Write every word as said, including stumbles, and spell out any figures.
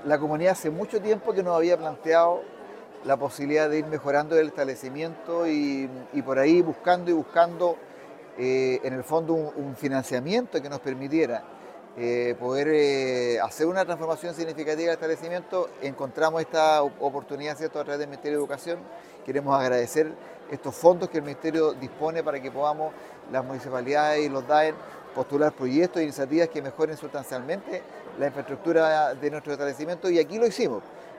la comunidad hace mucho tiempo que nos había planteado la posibilidad de ir mejorando el establecimiento y, y por ahí buscando y buscando eh, en el fondo un, un financiamiento que nos permitiera eh, poder eh, hacer una transformación significativa del establecimiento. Encontramos esta oportunidad, ¿cierto?, a través del Ministerio de Educación. Queremos agradecer estos fondos que el Ministerio dispone para que podamos, las municipalidades y los D A E R, postular proyectos e iniciativas que mejoren sustancialmente la infraestructura de nuestro establecimiento, y aquí lo hicimos.